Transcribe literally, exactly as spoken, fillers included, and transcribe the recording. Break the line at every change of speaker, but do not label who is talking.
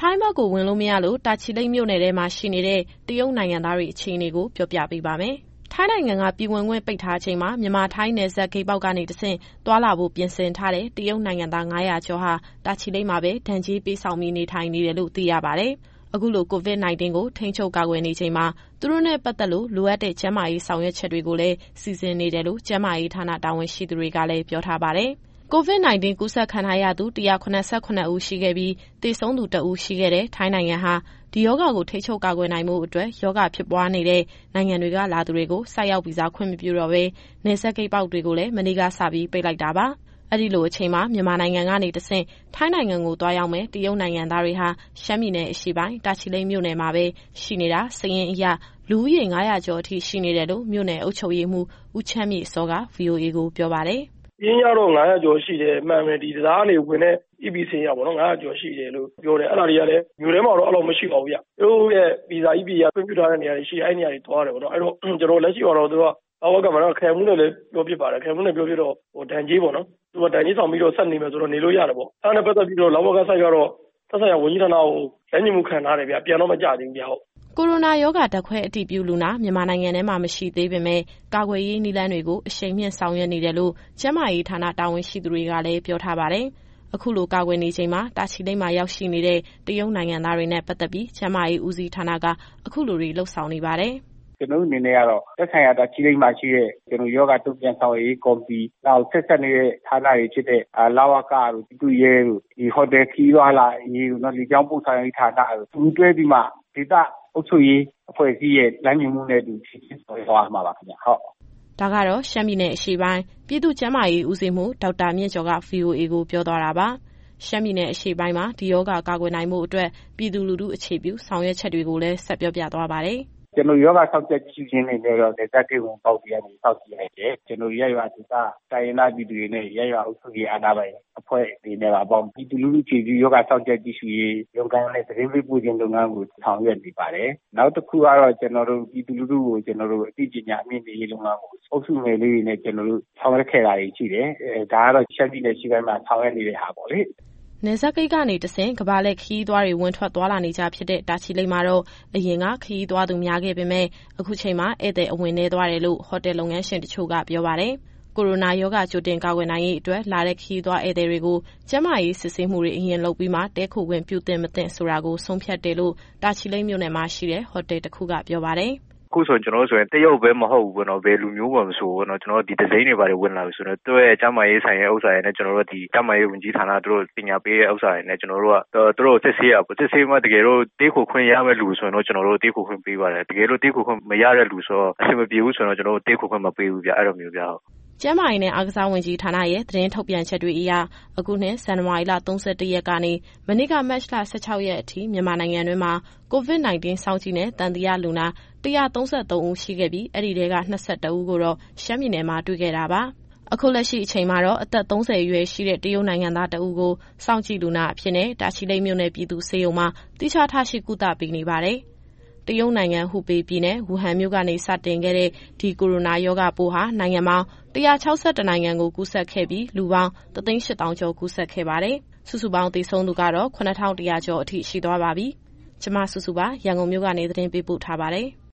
ထိုင်းဘက်ကိုဝင်လို့မရလို့တာချီလိတ်မြို့နယ်ထဲမှာရှိနေတဲ့တရုတ်နိုင်ငံသားတွေအခြေအနေကိုပြောပြပေးပါမယ်။ ထိုင်းနိုင်ငံကပြည်ဝင်ခွင့်ပိတ်ထားချိန်မှာမြန်မာထိုင်းနယ်စပ်ဂိတ်ပေါက်ကနေတဆင့်သွားလာဖို့ပြင်ဆင်ထားတဲ့တရုတ်နိုင်ငံသားငါးရာကျော်ဟာတာချီလိတ်မှာပဲဒဏ်ကြေးပေးဆောင်ပြီးနေထိုင်နေတယ်လို့သိရပါတယ်။ အခုလို ကိုဗစ် ၁၉ ကိုထိန်းချုပ်ကာကွယ်နေချိန်မှာသူတို့နဲ့ပတ်သက်လို့လိုအပ်တဲ့ကျန်းမာရေးဆောင်ရွက်ချက်တွေကိုလည်းစီစဉ်နေတယ်လို့ကျန်းမာရေးဌာနတာဝန်ရှိသူတွေကလည်းပြောထားပါတယ်။ ကိုဗစ် ၁၉ ကူးစက်ခံထားရသူ ၁၇၇ ဦးရှိခဲ့ပြီးသေဆုံးသူတဦးရှိခဲ့တဲ့ထိုင်းနိုင်ငံဟာဒီရောဂါကိုထိန်းချုပ်ကာကွယ်နိုင်ဖို့အတွက်ရောဂါဖြစ်ပွားနေတဲ့နိုင်ငံတွေကလာသူတွေကိုဆိုက်ရောက်ဗီဇာခွင့်မပြုတော့ဘဲနယ်စပ်ဂိတ်ပေါက်တွေကိုလည်းမနေ့ကစပြီးပိတ်လိုက်တာပါ။ အဲဒီလိုအချိန်မှာမြန်မာနိုင်ငံကနေတဆင့်ထိုင်းနိုင်ငံကိုသွားရောက်မယ်တရုတ်နိုင်ငံသားတွေဟာရှမ်းပြည်နယ်အရှေ့ပိုင်းတာချီလိတ်မြို့နယ်မှာပဲရှိနေတာစာရင်းအရလူဦးရေငါးရာကျော်အထိရှိနေတယ်လို့မြို့နယ်အုပ်ချုပ်ရေးမှူးဦးချမ်းမြေ့စောက ဗွီအိုအေကိုပြောပါတယ်
။“စာရင်းအရတော့ငါးရာကျော်ရှိတယ်မှန်တယ်။ဒီတံတားကနေဝင်တဲ့ E P စာရင်းအရပေါ့နော်ငါးရာကျော်ရှိတယ်လို့ပြောတယ်။အဲဒါတွေကလည်းမြို့ထဲမှာတော့အဲလောက်မရှိပါဘူးဗျ။သူတို့ရဲ့ဗီဇာ E P ကခွင့်ပြုထားတဲ့နေရာတွေရှိတယ်။အဲဒီနေရာတွေသွားတယ်ပေါ့နော်။အဲတော့ကျနော်လက်ရှိမှာတော့သူကလဝကမှာတော့ခရိုင်မှူးနဲ့လည်းပြောဖြစ်ပါတယ်။ခရိုင်မှူးနဲ့ပြောဖြစ်တော့ဒဏ်ကြေးပေါ့နော်။သူကဒဏ်ကြေးဆောင်ပြီးတော့ဆက်နေမယ်ဆိုတော့နေလို့ရတယ်ပေါ့။အဲဒါနဲ့ပတ်သက်ပြီးတော့လဝကဆိုက်ကတော့သက်ဆိုင်ရာဝန်ကြီးဌာနကိုလမ်းညွှန်မှုခံထားတယ်ဗျ။ပြန်တော့မကျသေးဘူးဗျဟုတ်။ ”
ကိုရိုနာရောဂါဓာတ်ခွဲအတည်ပြုလူနာမြန်မာနိုင်ငံထဲမှာမရှိသေးပေမယ့်ကာကွယ်ရေးနည်းလမ်းတွေကိုအရှိန်မြှင့်ဆောင်ရွက်နေတယ်လို့ကျန်းမာရေးဌာနတာဝန်ရှိသူတွေကလည်းပြောထားပါတယ်။ အခုလိုကာကွယ်နေချိန်မှာတာချီလိတ်မှာရောက်ရှိနေတဲ့တရုတ်နိုင်ငံသားတွေနဲ့ပတ်သက်ပြီးကျန်းမာရေးဦးစီးဌာနကအခုလိုတွေလှုပ်ဆောင်နေပါတယ်။
“ကျနော်တို့အနေနဲ့ကတော့သက်ဆိုင်ရာတာချီလိတ်မှာရှိတဲ့ကျနော်တို့ရောဂါတုံ့ပြန်ဆောင်ရွက်ရေးကော်မတီနောက်ဆက်စပ်နေတဲ့ဌာနတွေဖြစ်တဲ့လဝကတို့ပြည်သူ့ရဲတို့ဒီဟိုတယ်ခရီးသွားလာရေးတို့နော်လေကြောင်းပို့ဆောင်ရေးဌာနတို့ပူးတွဲပြီးမှဒေသအုပ်ချုပ်ရေးအဖွဲ့အစည်းရဲ့လမ်းညွှန်မှုနဲ့အတူဖြစ်ဖြစ်ဆောင်ရွက်သွားမှာပါခင်ဗျဟုတ်
။ဒါကတော့ရှမ်းပြည်နယ်အရှေ့ပိုင်းပြည်သူ့ကျန်းမာရေးဦးစီးမှူးဒေါက်တာမြင့်ကျော်က ဗွီအိုအေကိုပြောသွားတာပါ။ရှမ်းပြည်နယ်အရှေ့ပိုင်းမှာဒီရောဂါကာကွယ်နိုင်ဖို့အတွက်ပြည်သူလူထုအခြေပြုဆောင်ရွက်ချက်တွေကိုလည်းဆက်ပြောပြသွားပါတယ်။
ကျနော်တို့ရောဂါစောင့်ကြပ်ကြည့်ရှုခြင်းတွေနဲ့တော့နယ်စပ်ဂိတ်ဝင်ပေါက်တွေကနေစောင့်ကြည့်လိုက်တယ်။ကျနော်တို့ရပ်ရွာဒေသတိုင်းရင်းသားပြည်သူတွေနဲ့ရပ်ရွာအုပ်ချုပ်ရေးအာဏာပိုင်အဖွဲ့တွေနဲ့ပါပေါင်းပြည်သူလူထုအခြေပြုရောဂါစောင့်ကြပ်ကြည့်ရှုရေးရုံးခန်းနဲ့သတင်းပေးပို့ခြင်းလုပ်ငန်းကိုဆောင်ရွက်နေပါတယ်။နောက်တစ်ခုကတော့ကျနော်တို့ပြည်သူလူထုကိုကျနော်တို့အသိပညာမြင့်တင်ရေးလုပ်ငန်းကိုအုပ်စုငယ်လေးတွေနဲ့ကျနော်တို့ဆောင်ရွက်ခဲ့တာတွေရှိတယ်။အဲဒါကတော့ရှမ်းပြည်နယ်ရှေ့ပိုင်းမှာဆောင်ရွက်နေတဲ့ဟာပေါ့လေ။”
နယ်စပ်ဂိတ်ကနေတဆင့်ကမ္ဘာလှည့်ခရီးသွားတွေဝင်ထွက်သွားလာနေကြဖြစ်တဲ့တာချီလိတ်မှာတော့အရင်ကခရီးသွားသူများခဲ့ပေမယ့်အခုချိန်မှာဧည့်သည်အဝင်နည်းသွားတယ်လို့ဟိုတယ်လုပ်ငန်းရှင်တချို့ကပြောပါတယ်။ကိုရိုနာရောဂါကြိုတင်ကာကွယ်နိုင်ရေးအတွက်လာတဲ့ခရီးသွားဧည့်သည်တွေကိုကျန်းမာရေးစစ်ဆေးမှုတွေအရင်လုပ်ပြီးမှတည်းခိုခွင့်ပြုသင့်မသင့်ဆိုတာကိုဆုံးဖြတ်တယ်လို့တာချီလိတ်မြို့နယ်မှာရှိတဲ့ဟိုတယ်တစ်ခုကပြောပါတယ်။
“အခုဆိုရင်ကျနော်တို့ဆိုရင်တရုတ်ပဲမဟုတ်ဘူးပေါ့နော်ဘယ်လူမျိုးပဲမဆိုပေါ့နော်ကျနော်တို့ဒီဒဇိန်းတွေဘာတွေဝင်လာပြီဆိုတော့သူတို့ရဲ့ကျန်းမာရေးဆိုင်ရာဥစ္စာတွေနဲ့ကျနော်တို့ဒီကျန်းမာရေးဝန်ကြီးဌာနသူတို့ပညာပေးတဲ့ဥစ္စာတွေနဲ့ကျနော်တို့ကသူတို့စစ်ဆေးရပေါ့စစ်ဆေးမှတကယ်လို့တည်းခိုခွင့်ရမယ့်လူဆိုရင်တော့ကျနော်တို့တည်းခိုခွင့်ပေးပါတယ်တကယ်လို့တည်းခိုခွင့်မရတဲ့လူဆိုတော့အဆင်မပြေဘူးဆိုတော့ကျနော်တို့တည်းခိုခွင့်မပေးဘူးဗျအဲ့လိုမျိုးဗျဟုတ်။
ကျန်းမာရေးနဲ့အားကစားဝန်ကြီးဌာနရဲ့သတင်းထုတ်ပြန်ချက်တွေအရအခုနှစ်ဇန်နဝါရီလ၃၁ရက်ကနေမနေ့ကမတ်လ၁၆ရက်အထိမြန်မာနိုင်ငံတွင်းမှာကိုဗစ် ၁၉ စောင့်ကြည့်နဲ့သံသယလူနာ၁၃၃ဦးရှိခဲ့ပြီးအဲဒီထဲက၂၁ဦးကိုတော့ရှမ်းပြည်နယ်မှာတွေ့ခဲ့တာပါ။အခုလက်ရှိအချိန်မှာတော့အသက်၃၀အရွယ်ရှိတဲ့တရုတ်နိုင်ငံသားတဦးကိုစောင့်ကြည့်လူနာအဖြစ်နဲ့တာချီလိတ်မြို့နယ်ပြည်သူ့ဆေးရုံမှာသီးခြားထားရှိကုသပေးနေပါတယ်။တရုတ်နိုင်ငံဟူပေပြည်နယ်ဝူဟန်မြို့ကနေစတင်ခဲ့တဲ့ဒီကိုရိုနာရောဂါပိုးဟာနိုင်ငံပေါင်း၁၆၁နိုင်ငံကိုကူးစက်ခဲ့ပြီးလူပေါင်းတသိန်းရှစ်သောင်းကျော်ကူးစက်ခဲ့ပါတယ်။စုစုပေါင်းသေဆုံးသူကတော့ခုနစ်ထောင်တစ်ရာကျော်အထိရှိသွားပါပြီ။ကျွန်မစုစုပါရန်ကုန်မြို့ကနေသတင်းပေးပို့ထားပါတယ်။